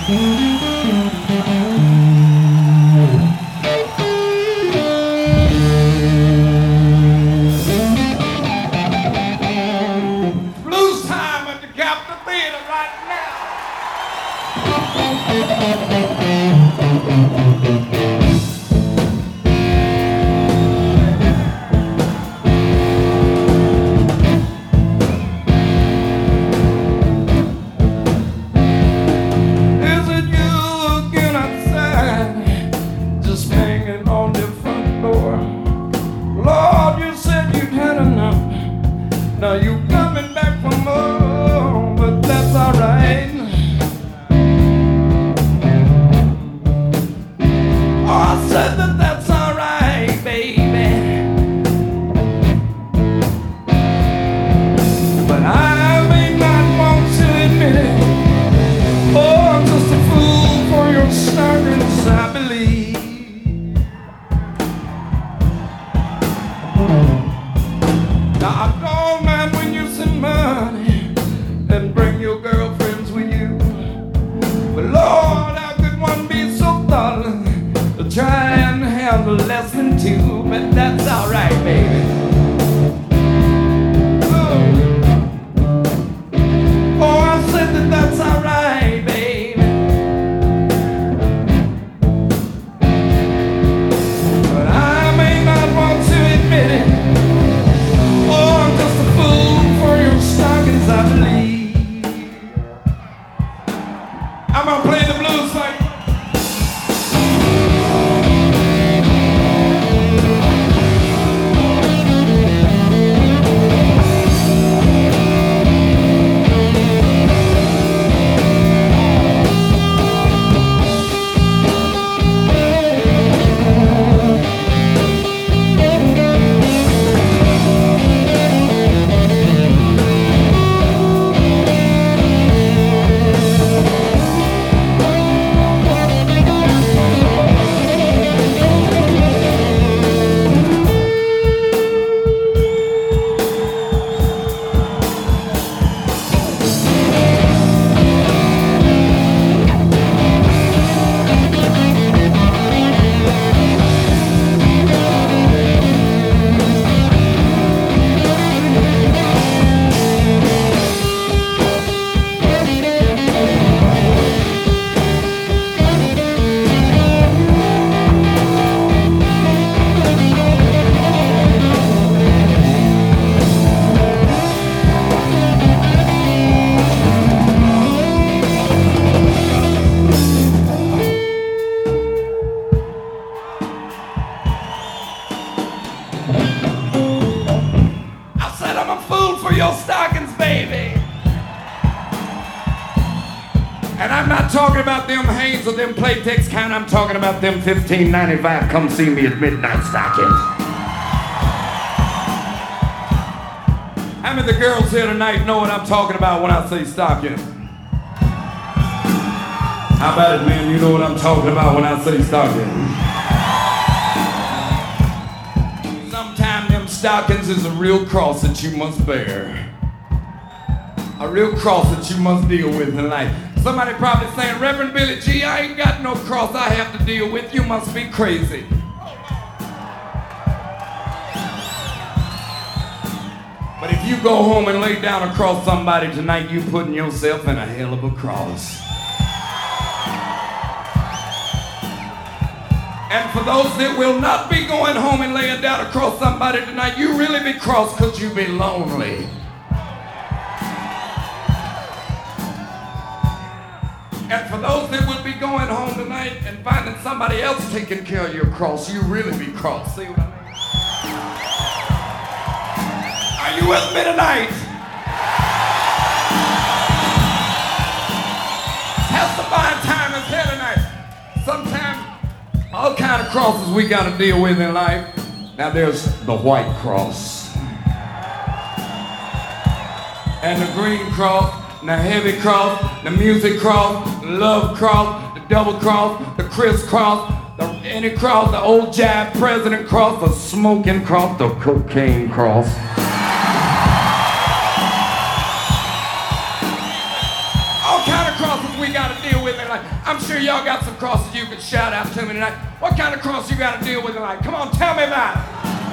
Blues time at the Capitol Theater right Is it you again outside, just hanging on the front door? Lord, you said you'd had enough. Now you coming back for more, but that's alright. Oh, I said that that's alright, baby. But I may not want to admit it. Oh, I'm just a fool for your stockings, I believe. Now I don't mind when you send money and bring your girlfriends with you. But Lord, how could one be so thoughtless to try and handle less than two? But that's alright, baby. Oh, I said that that's alright, baby. But I may not want to admit it. Oh, I'm just a fool for your stockings, I believe. I'm gonna play the blues for you. Your stockings, baby. And I'm not talking about them Hanes or them Playtex kind. I'm talking about them $15.95 come see me at midnight stockings. How many of the girls here tonight know what I'm talking about when I say stocking? How about it, man? You know what I'm talking about when I say stocking? Sometimes them stockings is a real cross that you must bear. A real cross that you must deal with in life. Somebody probably saying, Reverend Billy G, I ain't got no cross I have to deal with. You must be crazy. But if you go home and lay down across somebody tonight, you putting yourself in a hell of a cross. And for those that will not be going home and laying down across somebody tonight, you really be cross because you be lonely. And for those that will be going home tonight and finding somebody else taking care of your cross, you really be cross. See what I mean? Are you with me tonight? Testifying time is here tonight. Sometimes all kind of crosses we got to deal with in life. Now there's the white cross. And the green cross, and the heavy cross, the music cross, the love cross, the double cross, the crisscross, the any cross, the old jive president cross, the smoking cross, the cocaine cross. All kind of crosses we we got to deal with in life? I'm sure y'all got some crosses you could shout out to me tonight. What kind of cross you got to deal with in life? Come on, tell me about it.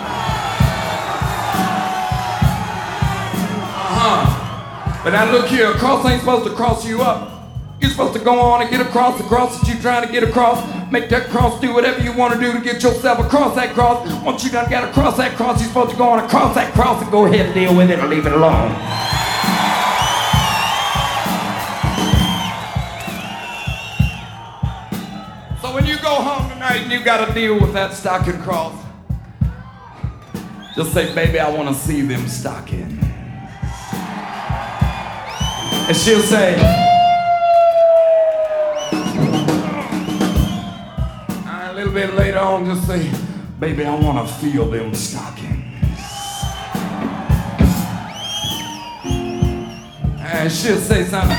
But now look here, a cross ain't supposed to cross you up. You're supposed to go on and get across the cross that you're trying to get across. Make that cross, do whatever you want to do to get yourself across that cross. Once you done got across that cross, you're supposed to go on across that cross and go ahead and deal with it or leave it alone. So when you go home tonight and you got to deal with that stocking cross, just say, baby, I want to see them stockings. And she'll say, a little bit later on, just say, baby, I want to feel them stockings. And she'll say something.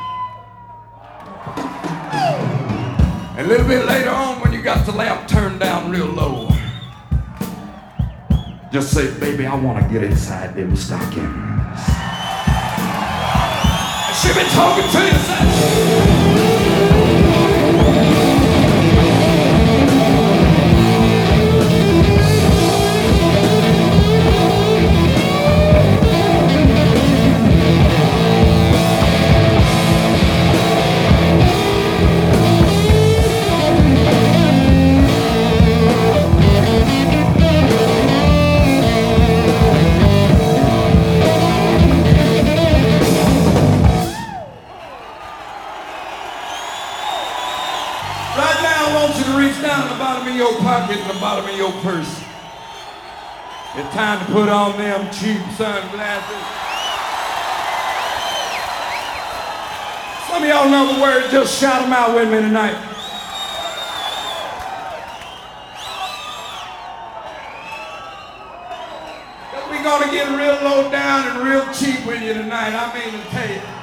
A little bit later on, when you got the lamp turned down real low, just say, baby, I want to get inside them stockings. She been talking to you. Right now, I want you to reach down to the bottom of your pocket and the bottom of your purse. It's time to put on them cheap sunglasses. Some of y'all know the word, just shout them out with me tonight. We're gonna get real low down and real cheap with you tonight, I mean to tell you.